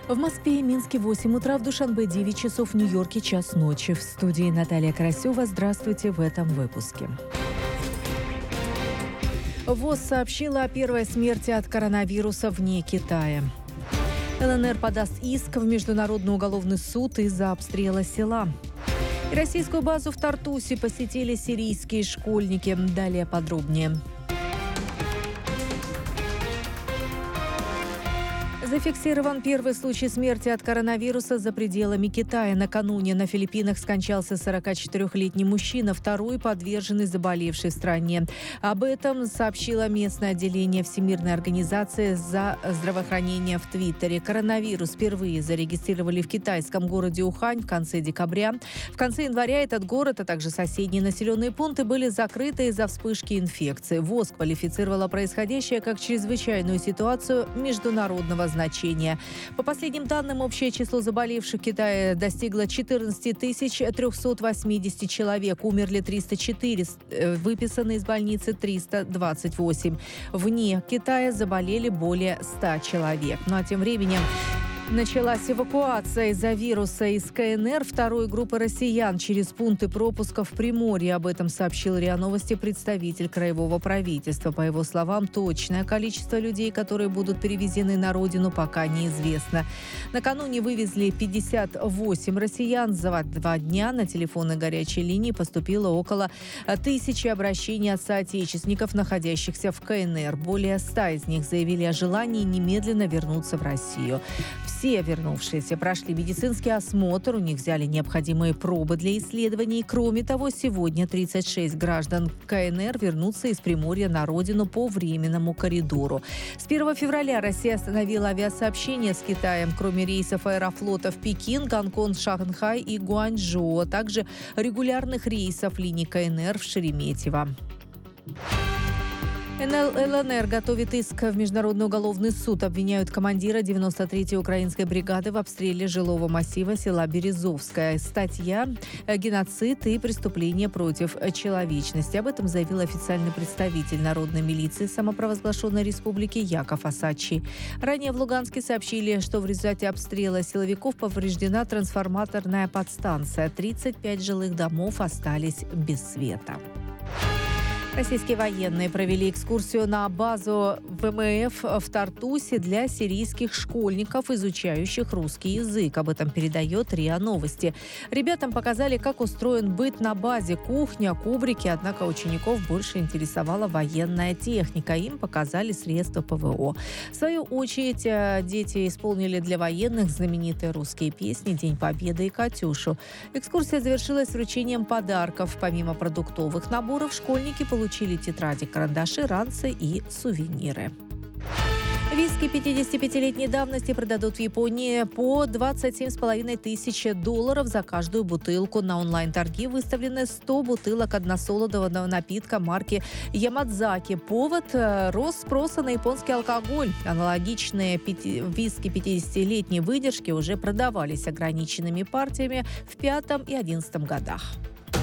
В Москве и Минске 8 утра, в Душанбе 9 часов, в Нью-Йорке час ночи. В студии Наталья Карасева. Здравствуйте в этом выпуске. ВОЗ сообщила о первой смерти от коронавируса вне Китая. ЛНР подаст иск в Международный уголовный суд из-за обстрела села. И российскую базу в Тартусе посетили сирийские школьники. Далее подробнее. Зафиксирован первый случай смерти от коронавируса за пределами Китая. Накануне на Филиппинах скончался 44-летний мужчина, второй подверженный заболевшей в стране. Об этом сообщило местное отделение Всемирной организации за здравоохранение в Твиттере. Коронавирус впервые зарегистрировали в китайском городе Ухань в конце декабря. В конце января этот город, а также соседние населенные пункты были закрыты из-за вспышки инфекции. ВОЗ квалифицировала происходящее как чрезвычайную ситуацию международного значения. По последним данным, общее число заболевших в Китае достигло 14 380 человек. Умерли 304, выписаны из больницы 328. Вне Китая заболели более 100 человек. Ну а тем временем началась эвакуация из-за вируса из КНР второй группы россиян через пункты пропуска в Приморье. Об этом сообщил РИА Новости представитель краевого правительства. По его словам, точное количество людей, которые будут перевезены на родину, пока неизвестно. Накануне вывезли 58 россиян. За 2 дня на телефоны горячей линии поступило около 1000 обращений от соотечественников, находящихся в КНР. Более 100 из них заявили о желании немедленно вернуться в Россию. Все вернувшиеся прошли медицинский осмотр, у них взяли необходимые пробы для исследований. Кроме того, сегодня 36 граждан КНР вернутся из Приморья на родину по временному коридору. С 1 февраля Россия остановила авиасообщение с Китаем. Кроме рейсов Аэрофлота в Пекин, Гонконг, Шанхай и Гуанчжоу, а также регулярных рейсов линий КНР в Шереметьево. ЛНР готовит иск в Международный уголовный суд. Обвиняют командира 93-й украинской бригады в обстреле жилого массива села Березовское. Статья «Геноцид и преступление против человечности». Об этом заявил официальный представитель народной милиции самопровозглашенной республики Яков Асачи. Ранее в Луганске сообщили, что в результате обстрела силовиков повреждена трансформаторная подстанция. 35 жилых домов остались без света. Российские военные провели экскурсию на базу ВМФ в Тартусе для сирийских школьников, изучающих русский язык. Об этом передает РИА Новости. Ребятам показали, как устроен быт на базе, кухня, кубрики. Однако учеников больше интересовала военная техника. Им показали средства ПВО. В свою очередь, дети исполнили для военных знаменитые русские песни «День Победы» и «Катюшу». Экскурсия завершилась вручением подарков. Помимо продуктовых наборов, школьники получили тетради, карандаши, ранцы и сувениры. Виски 55-летней давности продадут в Японии по $27,5 тысяч за каждую бутылку. На онлайн-торги выставлены 100 бутылок односолодового напитка марки Ямадзаки. Повод – рост спроса на японский алкоголь. Аналогичные виски 50-летней выдержки уже продавались ограниченными партиями в 2005 и 2011 годах.